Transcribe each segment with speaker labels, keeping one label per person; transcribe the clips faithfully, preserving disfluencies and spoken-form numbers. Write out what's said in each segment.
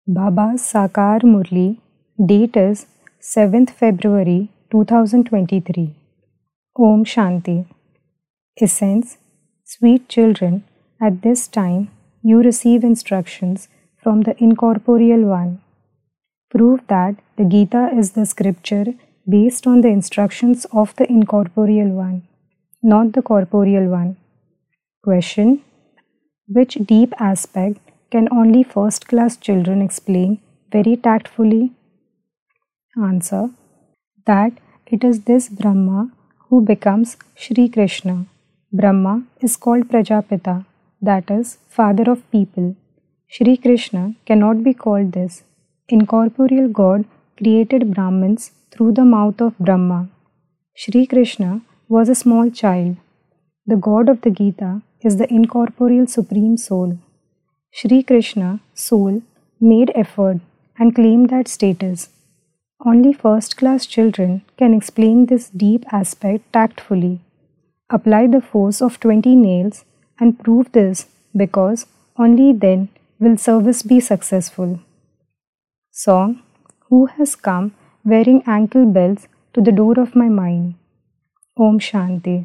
Speaker 1: Baba's Sakar Murli, date is seventh February two thousand twenty-three. Om Shanti. Essence: Sweet children, at this time you receive instructions from the Incorporeal One. Prove that the Gita is the scripture based on the instructions of the Incorporeal One, not the Corporeal One. Question: Which deep aspect can only first-class children explain very tactfully? Answer: that it is this Brahma who becomes Shri Krishna. Brahma is called Prajapita, that is, father of people. Shri Krishna cannot be called this. Incorporeal God created Brahmins through the mouth of Brahma. Shri Krishna was a small child. The God of the Gita is the incorporeal Supreme Soul. Shri Krishna, soul, made effort and claimed that status. Only first-class children can explain this deep aspect tactfully. Apply the force of twenty nails and prove this, because only then will service be successful. Song: Who has come wearing ankle bells to the door of my mind? Om Shanti.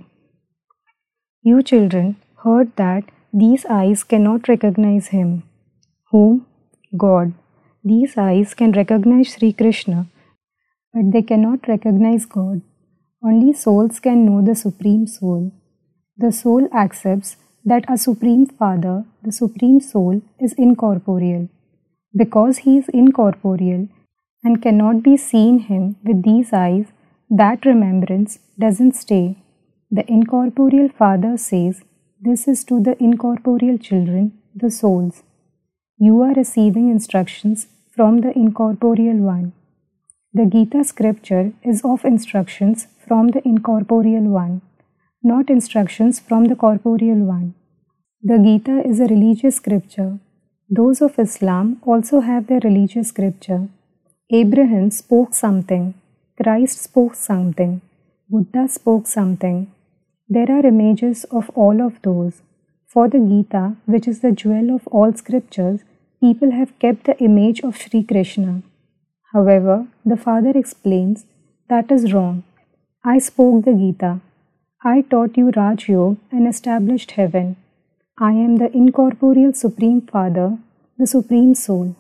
Speaker 1: You children heard that these eyes cannot recognize him. Whom? God. These eyes can recognize Sri Krishna, but they cannot recognize God. Only souls can know the Supreme Soul. The soul accepts that a Supreme Father, the Supreme Soul, is incorporeal. Because he is incorporeal and cannot be seen him with these eyes, that remembrance doesn't stay. The incorporeal Father says, this is to the incorporeal children, the souls. You are receiving instructions from the Incorporeal One. The Gita scripture is of instructions from the Incorporeal One, not instructions from the Corporeal One. The Gita is a religious scripture. Those of Islam also have their religious scripture. Abraham spoke something, Christ spoke something, Buddha spoke something. There are images of all of those. For the Gita, which is the jewel of all scriptures, people have kept the image of Sri Krishna. However, the Father explains, that is wrong. I spoke the Gita. I taught you Raj Yoga and established heaven. I am the incorporeal Supreme Father, the Supreme Soul.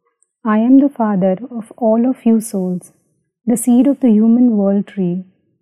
Speaker 1: I am the Father of all of you souls, the seed of the human world tree.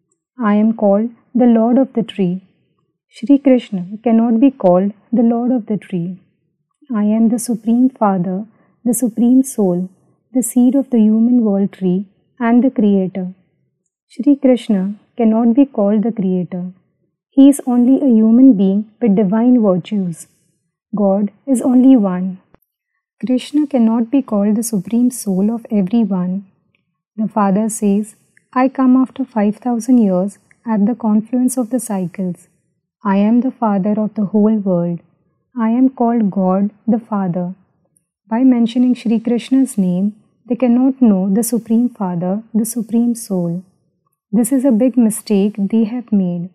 Speaker 1: I am called the Lord of the tree. Shri Krishna cannot be called the Lord of the tree. I am the Supreme Father, the Supreme Soul, the seed of the human world tree, and the Creator. Shri Krishna cannot be called the Creator. He is only a human being with divine virtues. God is only one. Krishna cannot be called the Supreme Soul of everyone. The Father says, I come after five thousand years at the confluence of the cycles. I am the Father of the whole world. I am called God the Father. By mentioning Shri Krishna's name, they cannot know the Supreme Father, the Supreme Soul. This is a big mistake they have made.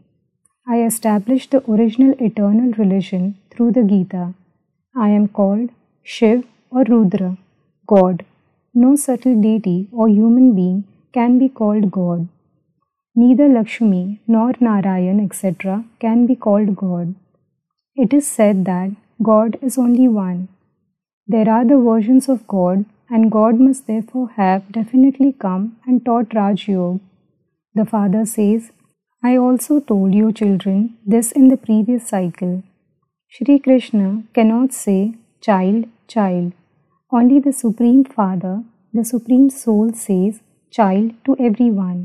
Speaker 1: I established the original eternal religion through the Gita. I am called Shiv or Rudra, God. No subtle deity or human being can be called God. Neither Lakshmi nor Narayan, et cetera can be called God. It is said that God is only one. There are the versions of God, and God must therefore have definitely come and taught Raj Yoga. The Father says, I also told you children this in the previous cycle. Shri Krishna cannot say child, child. Only the Supreme Father, the Supreme Soul says child to everyone.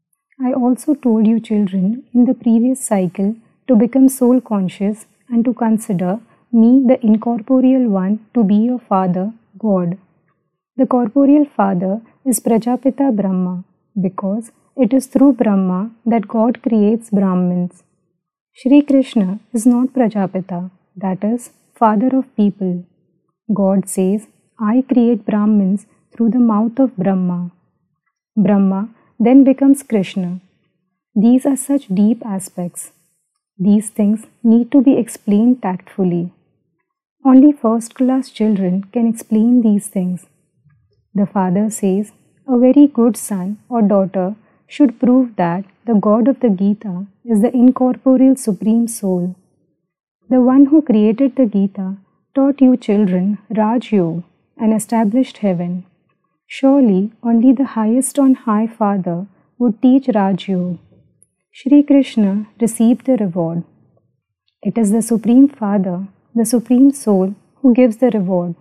Speaker 1: I also told you children in the previous cycle to become soul conscious and to consider me, the incorporeal one, to be your Father, God. The corporeal Father is Prajapita Brahma, because it is through Brahma that God creates Brahmins. Shri Krishna is not Prajapita, that is, Father of people. God says, I create Brahmins through the mouth of Brahma. Brahma then becomes Krishna. These are such deep aspects. These things need to be explained tactfully. Only first-class children can explain these things, The father says, a very good son or daughter should prove that the God of the Gita is the incorporeal Supreme Soul. The one who created the Gita taught you children Raj Yoga and established heaven. Surely only the highest on high Father would teach Raj Yoga. Shri Krishna received the reward. It is the Supreme Father, the Supreme Soul, who gives the reward.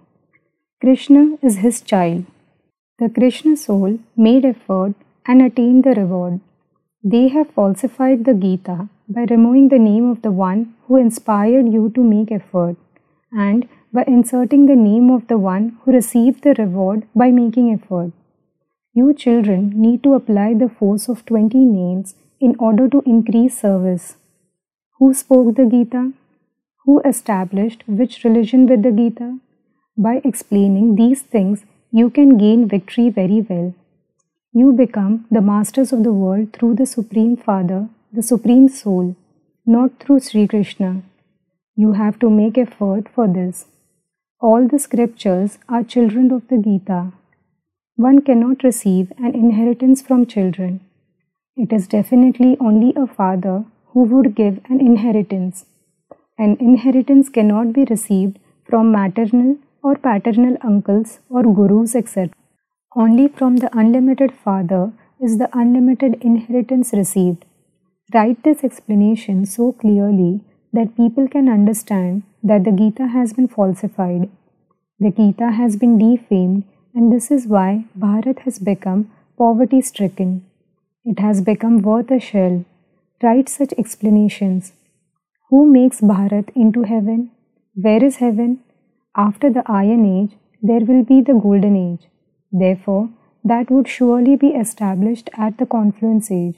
Speaker 1: Krishna is his child. The Krishna soul made effort and attained the reward. They have falsified the Gita by removing the name of the one who inspired you to make effort, and by inserting the name of the one who received the reward by making effort. You children need to apply the force of twenty names in order to increase service. Who spoke the Gita? Who established which religion with the Gita? By explaining these things, you can gain victory very well. You become the masters of the world through the Supreme Father, the Supreme Soul, not through Sri Krishna. You have to make effort for this. All the scriptures are children of the Gita. One cannot receive an inheritance from children. It is definitely only a father who would give an inheritance. An inheritance cannot be received from maternal or paternal uncles or gurus, et cetera. Only from the unlimited Father is the unlimited inheritance received. Write this explanation so clearly that people can understand that the Gita has been falsified. The Gita has been defamed, and this is why Bharat has become poverty-stricken. It has become worth a shell. Write such explanations. Who makes Bharat into heaven? Where is heaven? After the Iron Age, there will be the Golden Age. Therefore, that would surely be established at the Confluence Age.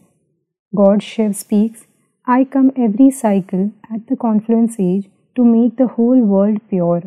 Speaker 1: God Shiv speaks, I come every cycle at the Confluence Age to make the whole world pure.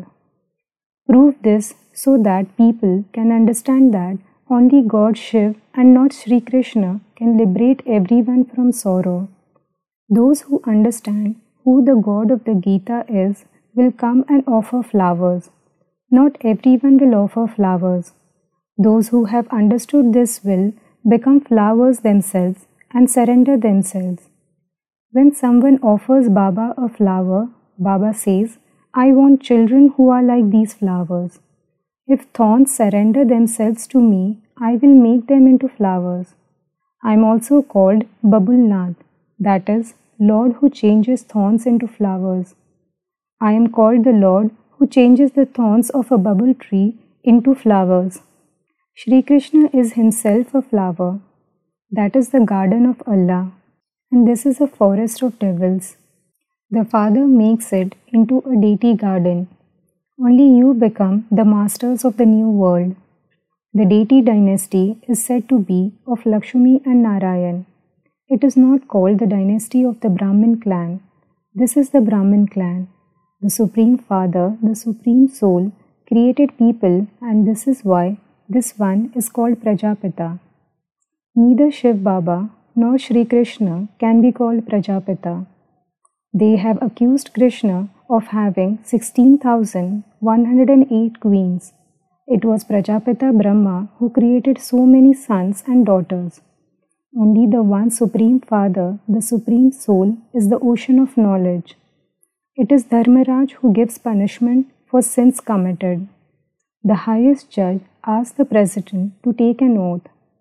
Speaker 1: Prove this so that people can understand that only God Shiv and not Sri Krishna can liberate everyone from sorrow. Those who understand who the God of the Gita is will come and offer flowers. Not everyone will offer flowers. Those who have understood this will become flowers themselves and surrender themselves. When someone offers Baba a flower, Baba says, I want children who are like these flowers. If thorns surrender themselves to me, I will make them into flowers. I am also called Babulnath, that is, Lord who changes thorns into flowers. I am called the Lord who changes the thorns of a bubble tree into flowers. Shri Krishna is himself a flower. That is the garden of Allah, and this is a forest of devils. The Father makes it into a deity garden. Only you become the masters of the new world. The deity dynasty is said to be of Lakshmi and Narayan. It is not called the dynasty of the Brahmin clan. This is the Brahmin clan. The Supreme Father, the Supreme Soul, created people, and this is why this one is called Prajapita. Neither Shiv Baba nor Shri Krishna can be called Prajapita. They have accused Krishna of having sixteen thousand one hundred eight queens. It was Prajapita Brahma who created so many sons and daughters. Only the one Supreme Father, the Supreme Soul, is the ocean of knowledge. It is Dharmaraj who gives punishment for sins committed. The highest judge asks the president to take an oath.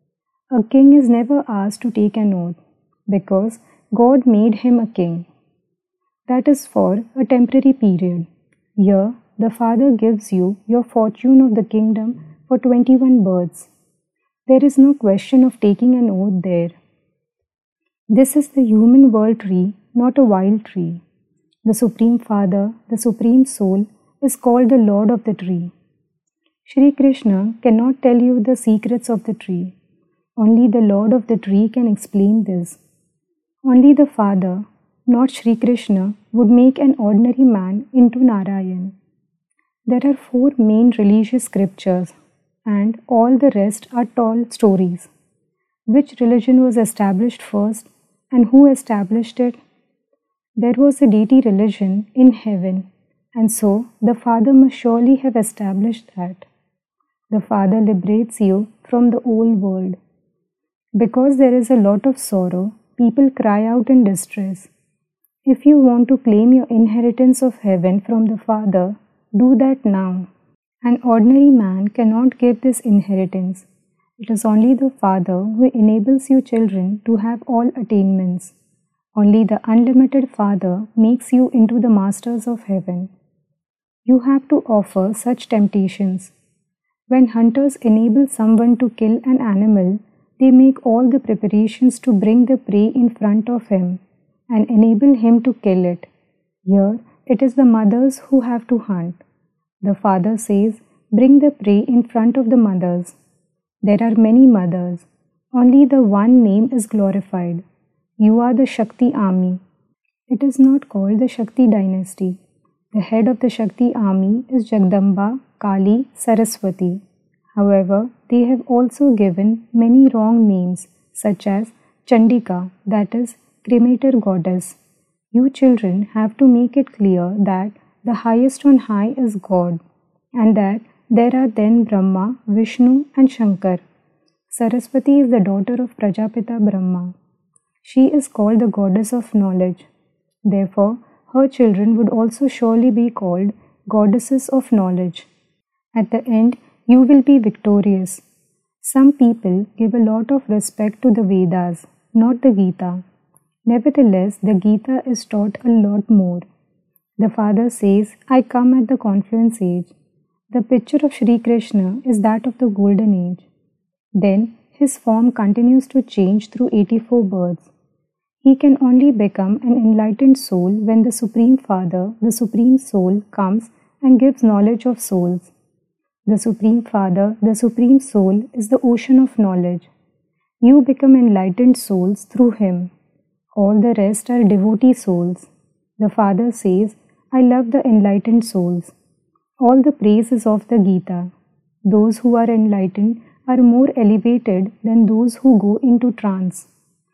Speaker 1: A king is never asked to take an oath because God made him a king. That is for a temporary period. Here, the Father gives you your fortune of the kingdom for twenty-one births. There is no question of taking an oath there. This is the human world tree, not a wild tree. The Supreme Father, the Supreme Soul, is called the Lord of the tree. Shri Krishna cannot tell you the secrets of the tree. Only the Lord of the tree can explain this. Only the Father, not Shri Krishna, would make an ordinary man into Narayan. There are four main religious scriptures, and all the rest are tall stories. Which religion was established first, and who established it? There was a deity religion in heaven, and so the Father must surely have established that. The Father liberates you from the old world. Because there is a lot of sorrow, people cry out in distress. If you want to claim your inheritance of heaven from the Father, do that now. An ordinary man cannot give this inheritance. It is only the Father who enables you children to have all attainments. Only the unlimited Father makes you into the masters of heaven. You have to offer such temptations. When hunters enable someone to kill an animal, they make all the preparations to bring the prey in front of him and enable him to kill it. Here, it is the mothers who have to hunt. The Father says, bring the prey in front of the mothers. There are many mothers. Only the one name is glorified. You are the Shakti army. It is not called the Shakti dynasty. The head of the Shakti army is Jagdamba, Kali, Saraswati. However, they have also given many wrong names such as Chandika, that is, cremator goddess. You children have to make it clear that the highest on high is God and that there are then Brahma, Vishnu and Shankar. Saraswati is the daughter of Prajapita Brahma. She is called the goddess of knowledge. Therefore, her children would also surely be called goddesses of knowledge. At the end, you will be victorious. Some people give a lot of respect to the Vedas, not the Gita. Nevertheless, the Gita is taught a lot more. The Father says, I come at the confluence age. The picture of Sri Krishna is that of the golden age. Then, his form continues to change through eighty-four births. He can only become an enlightened soul when the Supreme Father, the Supreme Soul, comes and gives knowledge of souls. The Supreme Father, the Supreme Soul, is the ocean of knowledge. You become enlightened souls through him. All the rest are devotee souls. The Father says, I love the enlightened souls. All the praise is of the Gita. Those who are enlightened are more elevated than those who go into trance.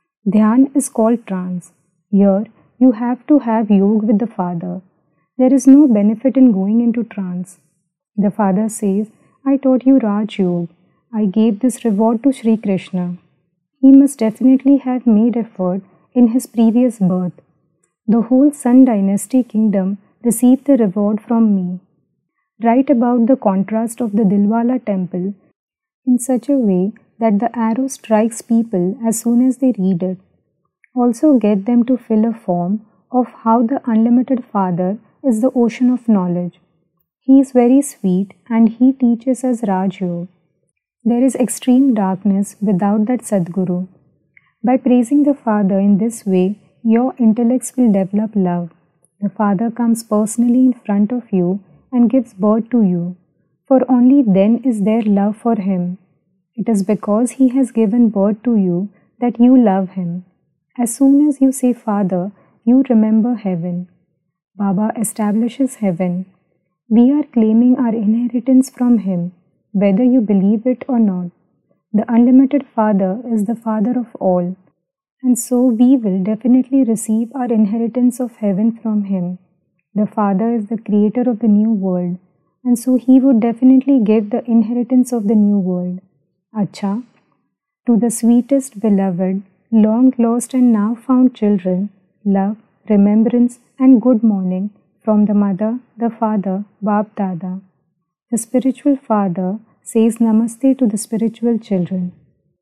Speaker 1: Dhyan is called trance. Here, you have to have yoga with the Father. There is no benefit in going into trance. The Father says, I taught you Raj Yoga. I gave this reward to Sri Krishna. He must definitely have made effort in his previous birth. The whole Sun dynasty kingdom received the reward from me. Write about the contrast of the Dilwala temple in such a way that the arrow strikes people as soon as they read it. Also get them to fill a form of how the unlimited Father is the ocean of knowledge. He is very sweet and he teaches us Raj Yoga. There is extreme darkness without that Sadguru. By praising the Father in this way, your intellects will develop love. The Father comes personally in front of you and gives birth to you, for only then is there love for him. It is because he has given birth to you that you love him. As soon as you say Father, you remember heaven. Baba establishes heaven. We are claiming our inheritance from him, whether you believe it or not. The unlimited Father is the Father of all, and so we will definitely receive our inheritance of heaven from him. The Father is the creator of the new world, and so he would definitely give the inheritance of the new world. Acha, to the sweetest beloved, long lost and now found children, love, remembrance and good morning from the Mother, the Father, Bap Dada. The spiritual Father says Namaste to the spiritual children.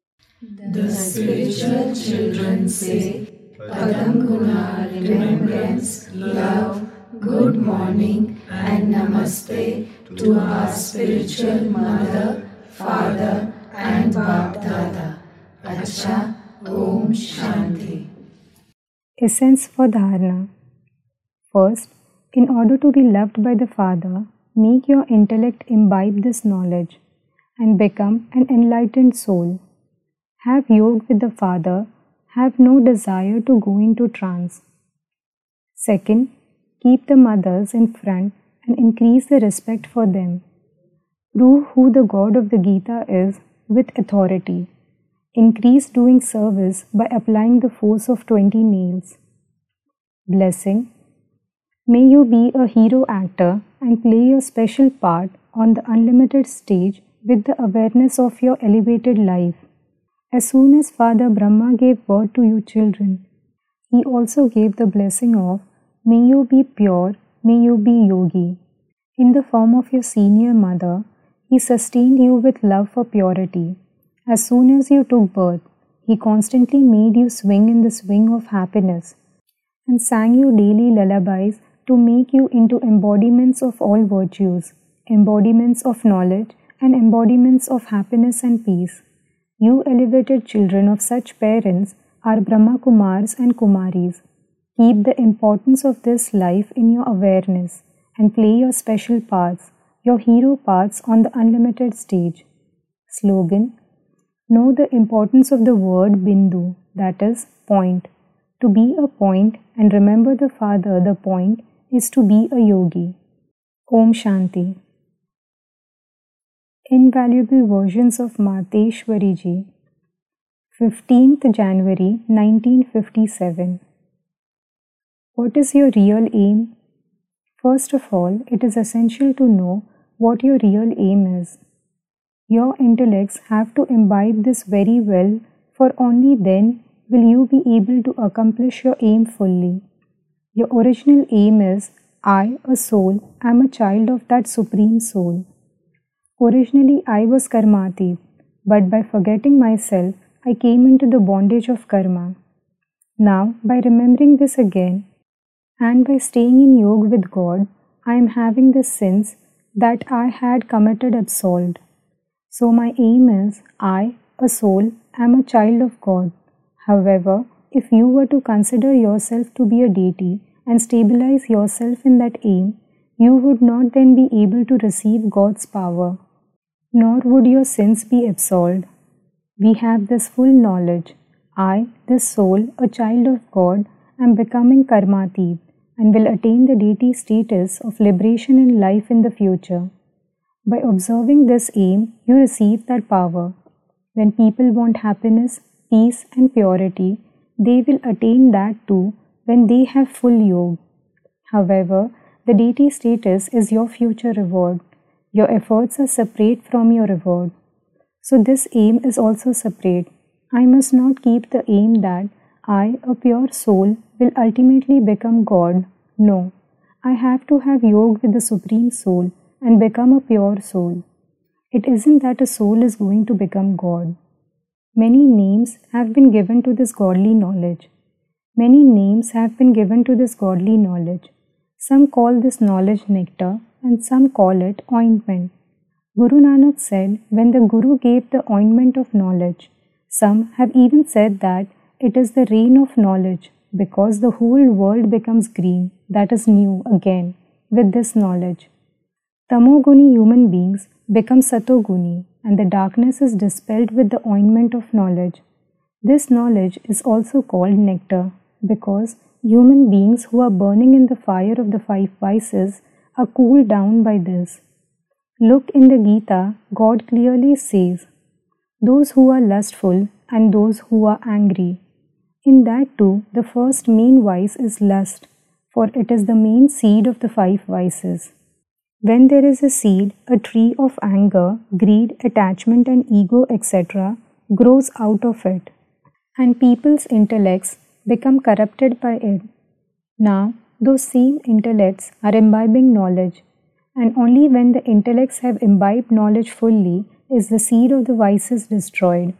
Speaker 2: The spiritual children say Padam Guna, remembrance, love, good morning and Namaste to our spiritual Mother, Father and Bap Dada. Acha, Om Shanti.
Speaker 1: Essence for Dharana. First, in order to be loved by the Father, make your intellect imbibe this knowledge and become an enlightened soul. Have yoga with the Father, have no desire to go into trance. Second, keep the mothers in front and increase the respect for them. Prove who the God of the Gita is with authority. Increase doing service by applying the force of twenty nails. Blessing. May you be a hero actor and play your special part on the unlimited stage with the awareness of your elevated life. As soon as Father Brahma gave birth to you children, he also gave the blessing of, may you be pure, may you be yogi. In the form of your senior mother, he sustained you with love for purity. As soon as you took birth, he constantly made you swing in the swing of happiness and sang you daily lullabies to make you into embodiments of all virtues, embodiments of knowledge, and embodiments of happiness and peace. You elevated children of such parents are Brahma Kumars and Kumaris. Keep the importance of this life in your awareness and play your special parts, your hero parts on the unlimited stage. Slogan: know the importance of the word Bindu, that is, point. To be a point and remember the Father, the point, is to be a yogi. Om Shanti. Invaluable Versions of Mateshwari Ji, fifteenth January nineteen fifty-seven. What is your real aim? First of all, it is essential to know what your real aim is. Your intellects have to imbibe this very well, for only then will you be able to accomplish your aim fully. Your original aim is, I, a soul, am a child of that Supreme Soul. Originally I was karmatik, but by forgetting myself, I came into the bondage of karma. Now, by remembering this again, and by staying in yoga with God, I am having the sins that I had committed absolved. So my aim is, I, a soul, am a child of God. However, if you were to consider yourself to be a deity and stabilize yourself in that aim, you would not then be able to receive God's power, nor would your sins be absolved. We have this full knowledge. I, this soul, a child of God, am becoming karmatik and will attain the deity status of liberation in life in the future. By observing this aim, you receive that power. When people want happiness, peace and purity, they will attain that too when they have full yoga. However, the deity status is your future reward. Your efforts are separate from your reward. So this aim is also separate. I must not keep the aim that I, a pure soul, will ultimately become God. No, I have to have yoga with the Supreme Soul and become a pure soul. It isn't that a soul is going to become God. Many names have been given to this godly knowledge. Many names have been given to this godly knowledge. Some call this knowledge nectar and some call it ointment. Guru Nanak said when the Guru gave the ointment of knowledge, some have even said that it is the rain of knowledge because the whole world becomes green, that is new again, with this knowledge. Tamoguni human beings become Satoguni and the darkness is dispelled with the ointment of knowledge. This knowledge is also called nectar because human beings who are burning in the fire of the five vices are cooled down by this. Look in the Gita, God clearly says, those who are lustful and those who are angry. In that too, the first main vice is lust, for it is the main seed of the five vices. When there is a seed, a tree of anger, greed, attachment and ego, et cetera grows out of it, and people's intellects become corrupted by it. Now, those same intellects are imbibing knowledge, and only when the intellects have imbibed knowledge fully is the seed of the vices destroyed.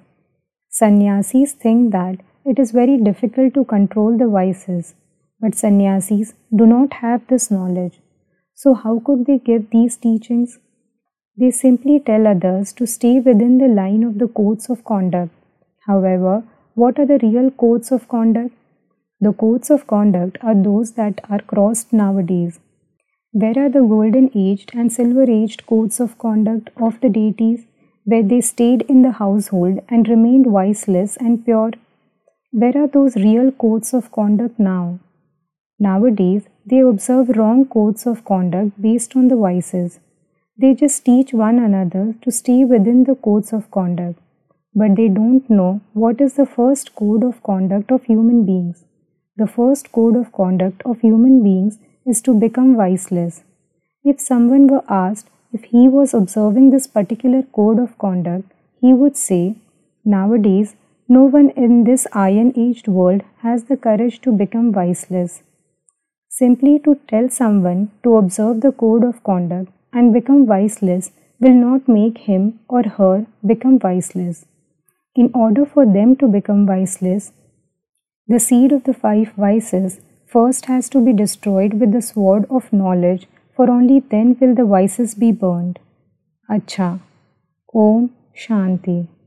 Speaker 1: Sannyasis think that it is very difficult to control the vices, but sannyasis do not have this knowledge. So how could they give these teachings? They simply tell others to stay within the line of the codes of conduct. However, what are the real codes of conduct? The codes of conduct are those that are crossed nowadays. Where are the golden aged and silver aged codes of conduct of the deities, where they stayed in the household and remained viceless and pure? Where are those real codes of conduct now? Nowadays, they observe wrong codes of conduct based on the vices. They just teach one another to stay within the codes of conduct, but they don't know what is the first code of conduct of human beings. The first code of conduct of human beings is to become viceless. If someone were asked if he was observing this particular code of conduct, he would say, "Nowadays, no one in this iron-aged world has the courage to become viceless." Simply to tell someone to observe the code of conduct and become viceless will not make him or her become viceless. In order for them to become viceless, the seed of the five vices first has to be destroyed with the sword of knowledge, for only then will the vices be burned. Acha. Om Shanti.